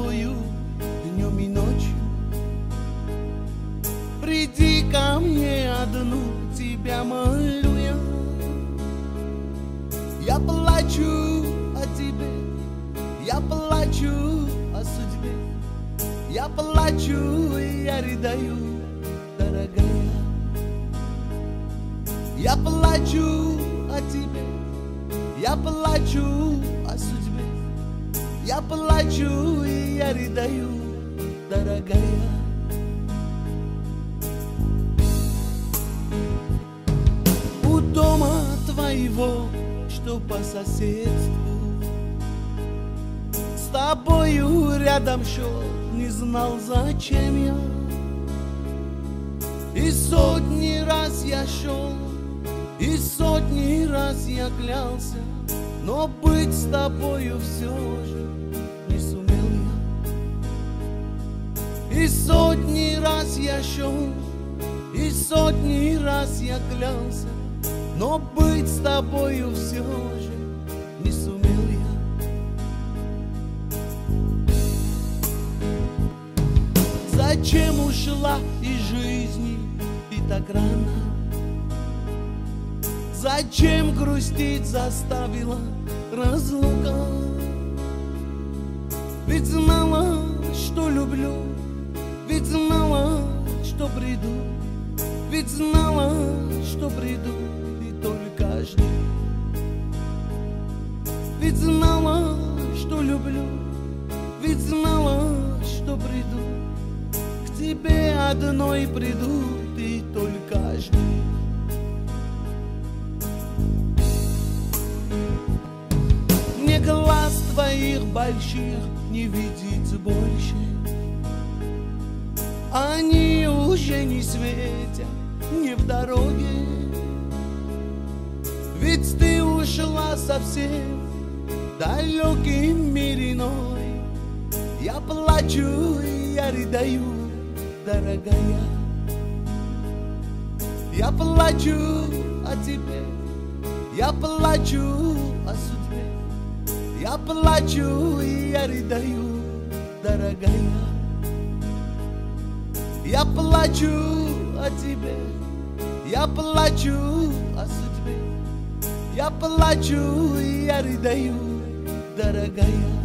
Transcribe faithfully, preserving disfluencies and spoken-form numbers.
тобою днем и ночью. Приди ко мне одну, тебя молю я. Я плачу о тебе, я плачу о судьбе, я плачу и я рыдаю, дорогая. Я плачу о тебе, я плачу о судьбе, я плачу и я рыдаю, дорогая. У дома твоего, что по соседству, с тобою рядом шел, не знал, зачем я. И сотни раз я шел, и сотни раз я клялся, но быть с тобою все же не сумел я. И сотни раз я шел, и сотни раз я клялся, но быть с тобою все же не сумел я. Зачем ушла из жизни ты так рано? Зачем грустить заставила разлука? Ведь знала, что люблю, ведь знала, что приду, ведь знала, что приду и только жду. Ведь знала, что люблю, ведь знала, что приду, к тебе одной приду и только жду. Мне глаз твоих больших не видеть больше, они уже не светят, не в дороге. Ведь ты ушла совсем далекий мир иной. Я плачу и я рыдаю, дорогая. Я плачу о тебе, я плачу о судьбе, я плачу и я рыдаю, дорогая. Я плачу о тебе, я плачу о судьбе, я плачу и я рыдаю, дорогая.